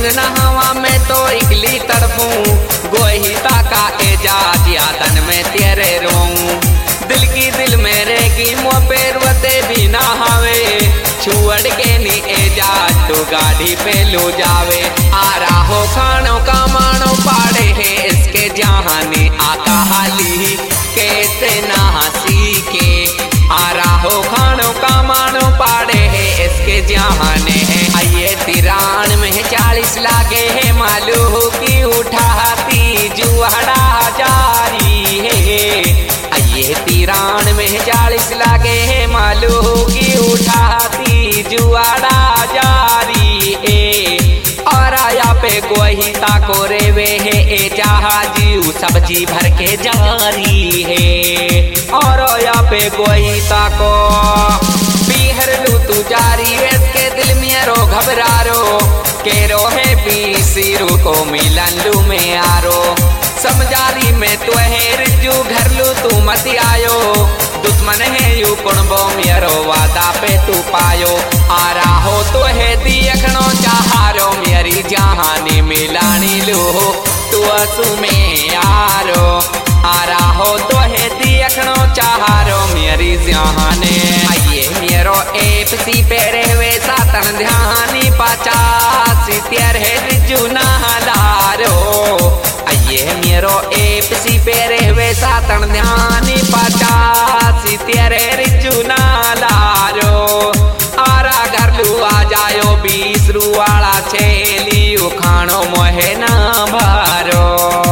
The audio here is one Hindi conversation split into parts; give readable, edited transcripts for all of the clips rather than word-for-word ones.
नहावा में तो इकली तड़पूं, गोहिता का एजाज यादन में तेरे रोऊं। दिल की दिल मेरे की मुँह पे रुते भी ना हावे, छुअड़ के नी एजाज तो गाड़ी पे लो जावे। आ रहा हो खानो का मानो पाड़े है इसके जहानी आका हाली कैसे ना सीखे। आ रहा हो खानो का मानो पाड़े है इसके जहाने है। आइए तिरान में 40 लागे है मालू की उठाती जुआड़ा जारी है। आइए तिरान में 40 लागे है मालू की उठाती जुआड़ा जारी है। और आया पे गोहिता को रेवे है ए जहाजी सब्जी भर के जारी है। और आया पे गोहिता को पीहर लू तू जारी है इसके दिल में रो घबरारो के रो है बीसीरू को मिलन लू में आरो। समझारी में तो है रिजू घर लू तू मत आयो, दुश्मन है यू कुणबो मेरो वादा पे तू पायो। आ रहा हो तो है देखनो चाहारो मेरी जहानी मिलानी लो तू असु में यारो। आ रहा हो तो है देखनो चाहारो मेरी जहाने। आइए मेरो एफसी पे रहवे सातन ध्यानी 50 तेरे रिजू नहलारो। आइए मेरो एफसी पे रहवे सातन ध्यानी 50 तेरे रिजू नहलारो। आरा घर लू आ जायो 20 रू वाला छेली खानो मोहे ना भरो।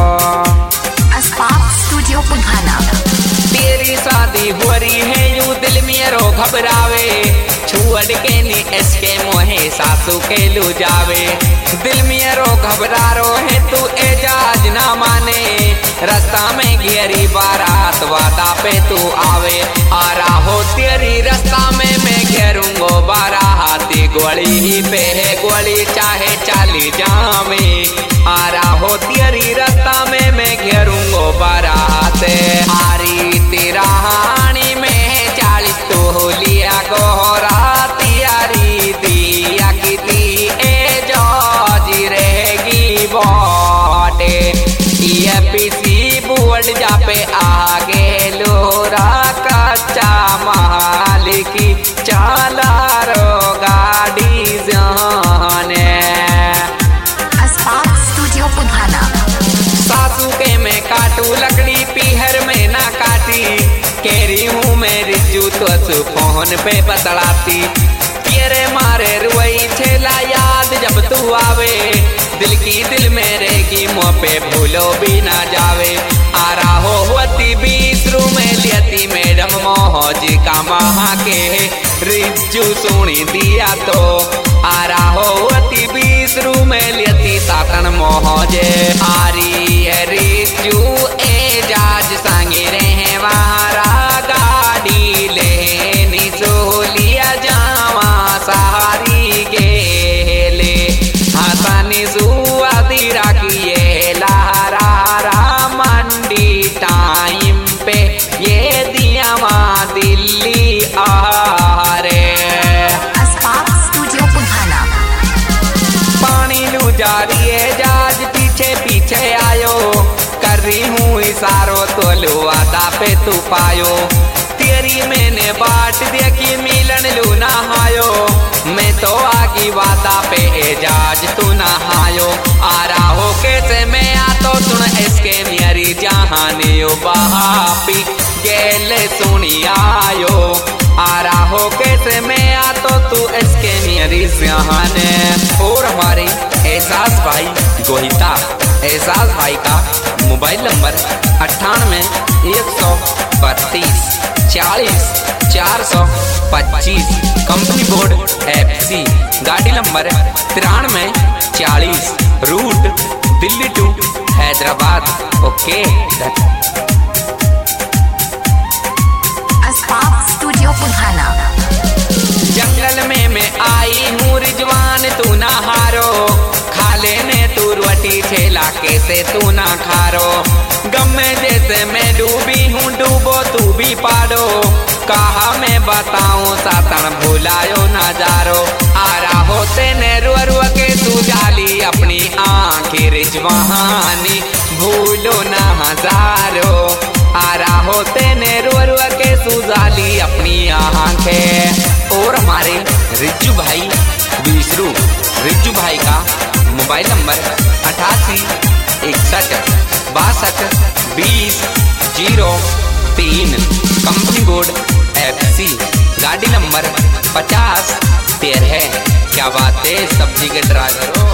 स्टूडियो पुधाना तेरी शादी हो रही है यू दिल मेरो घबरावे, छुअड़ के नी इसके मोहे सासू के लू जावे। दिल मेरो घबरारो है तू एजाज ना माने, रास्ता में घेरी बारात वादा पे तू आवे। आ रहा हो तेरी रास्ता में मैं घेरूंगो बाराती गोली ही पे है गोली चाहे चाली जावे। आ रहा हो तेरी रास्ता में मैं घेरूंगो बारात। आरी तेरा हानी में 40 तो लिया गोरा तियारी दिया की दी एजाजी रहेगी बोटे। ये पीसी बोर्ड जा पे आगे लोरा कच्चा माल की चला रो गाड़ी जाने। स्टूडियो पुधाना सासू के मैं काटू लकड़ी पीहर में ना काटी, केरी हूँ मैं रिजू तो फोन पे बतलाती। तेरे मारे रुई छेला याद जब तू आवे, दिल की दिल मेरे की मुँह पे भूलो भी ना जावे। आ रहा होती 20 रू में लियती मैडम मोहज का महा के रिजू सुनी दिया तो। आ रहा होती 20 रू में लियती सातन मोहजे। आरी है रिजू एजाज संगे रहे वारा गाड़ी लेनी सोलिया जावा सारी गेले हसानी सुआ दिरा किए लहरा मंडी टाइम पे ये दिया वहाँ दिल्ली आ रे। स्टूडियो पुधाना पानी लू जारी है जाज पीछे पीछे आयो, कर रही हूँ इशारो तो लो आदा पे तू पायो। तेरी मैंने बाट देखी मिलन लू नहायो, मैं तो आगी वादा पे एजाज तू नहायो। आ रहा हो कैसे मैं आ तो सुन इसके मेरी जहानी बहापी गेल सुनी आयो। आ रहा हो कैसे मैं आ तो तू इसके मेरी जहाने। और हमारे एहसास भाई गोहिता एहसास भाई का mobile number 98 132 40 425, company board FC, गाड़ी number 93 40, route Delhi to Hyderabad. Okay studio Pudhana जंगल में मैं आई हूँ रिजवान तू ना हारो, खा लेने तू रोटी ठेला कैसे तू ना खारो। गम में जैसे मैं डूबी हूँ डूबो तू भी पारो, कहा मैं बताऊँ सातन भुलायो नजारो। आ रहा होते ने रो रो के तू जाली अपनी जवानी भूलो ना हजारों आरा होते ने रो रो के सुजाली अपनी आंखें। और हमारे रिज्जू भाई विसरू रिज्जू भाई का mobile number 88 61 62 20 03, company board FC, गाड़ी नंबर 50 13। क्या बात है सब्जी के ड्राइवर हो।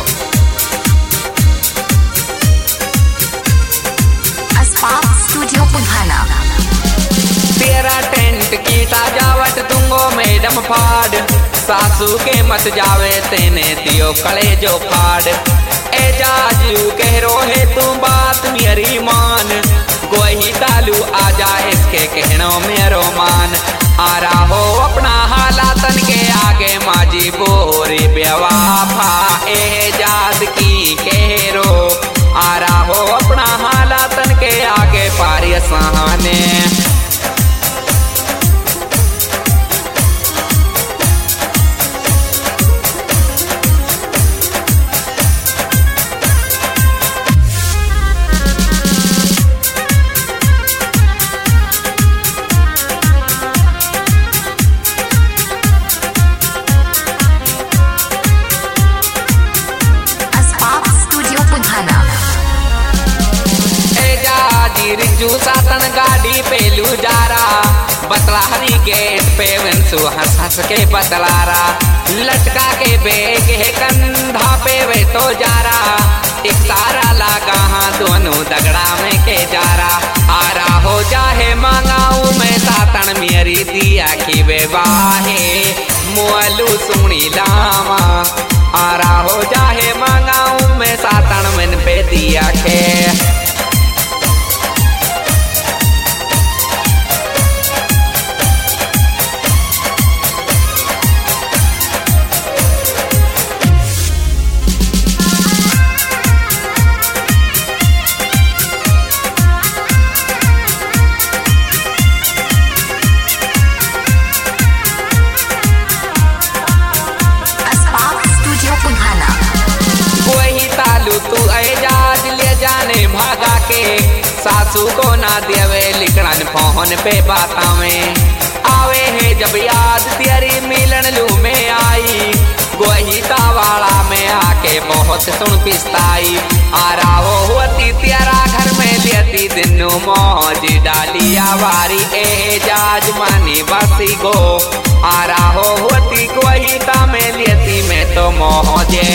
स्टूडियो पुधाना। तेरा टेंट की सजावट दूंगो मैडम फाड़, सासू के मत जावे तेने दियो कले जो फाड़। एजाजू कह रोहे तू बात मेरी मान, गोही तालू आ जाए इसके कहनो मेरो मान। आ रहा हो अपना हालातन के आगे माजी बोरी बेवाफा एजाज की कह रो। आ रहा हो अपना हालातन के आगे पारी सहाने। रिज्जू सातन गाड़ी पेलू जारा, बतलाहरी गेट पे वेंसु हंस हंस के बतलारा। लटका के बेग है कंधा पे वे तो जारा, एक सारा लागा हाँ दोनों दगड़ा में के जारा। आरा हो जाहे मांगाऊ मैं सातन मेरी दिया की बेबाहे मुअलू सुनी लामा। आरा हो जाहे मांगाऊ मैं सातन मन पे दिया के। तू एजाज ले जाने भागा के, सासू को ना देवे लिखड़न फोन पे बाता में। आवे है जब याद तेरी मिलन लू में आई, गोही तावाला में आके बहुत सुन पिस्ताई। आ रहा होती तेरा घर में लेती दिनू मौज डाली आवारी एजाज मानी बसी गो। आ रहा होती गोही ता में लेती मैं तो मौजे।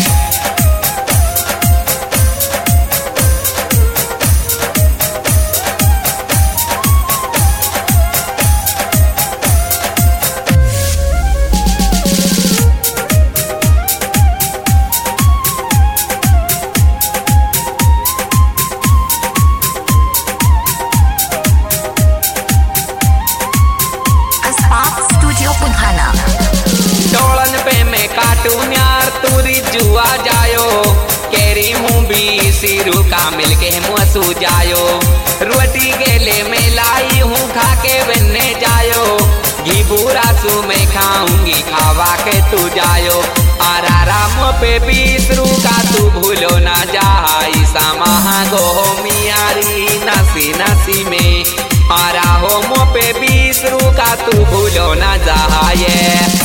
कार्टून यार तूरी जुआ जायो, केरी हूँ भी सिरू का मिलके मुँह जायो। रोटी गेले में लाई हूँ खा के बनने जायो, घी बुरा सू में खाऊंगी खावा के तू जायो। आरा राम पे 20 का तू भूलो ना जाई सामा गो मियारी नसी नसी में। आरा हो मो पे 20 का तू भूलो ना जाए।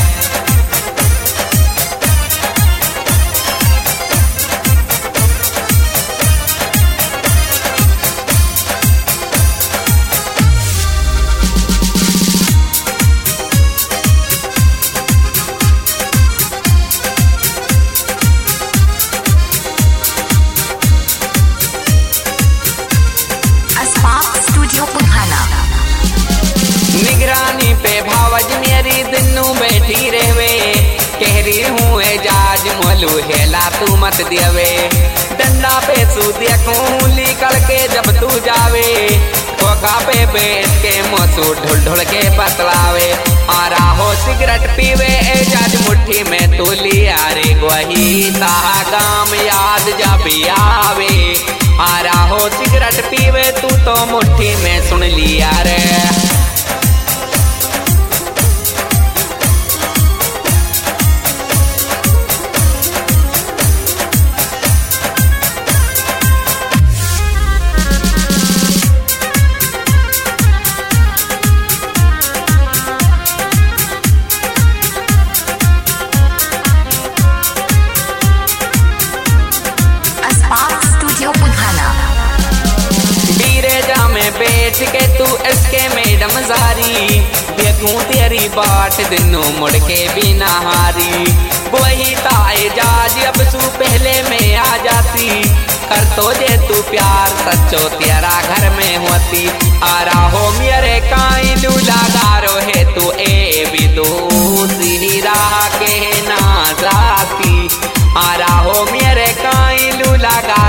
निगरानी पे भावज मेरी दिनू बैठी रहवे, कह रही हूँ एजाज मोलू हेला तू मत देवे। डंडा पे तू देखूं निकल के जब तू जावे, खोखा पे बैठ के मोसू ढुल ढुल के बतलावे। आ रहा हो सिगरेट पीवे एजाज मुट्ठी में तू लिया रे गोही ता गाम याद जब आवे। आ रहा हो सिगरेट पीवे तू तो मुट्ठी में सुन लिया रे। बैठ के तू इसके मैडम जारी, देखूं तेरी बाट दिनों मुड़ के बिना हारी। वही ताएजाज अब तू पहले में आ जाती, कर तो जे तू प्यार सच्चो तेरा घर में होती। आ रहो मेरे काई लूला गारो है तू ए भी दूसरी राह के ना जाती। आ रहो मेरे काई लूला गारो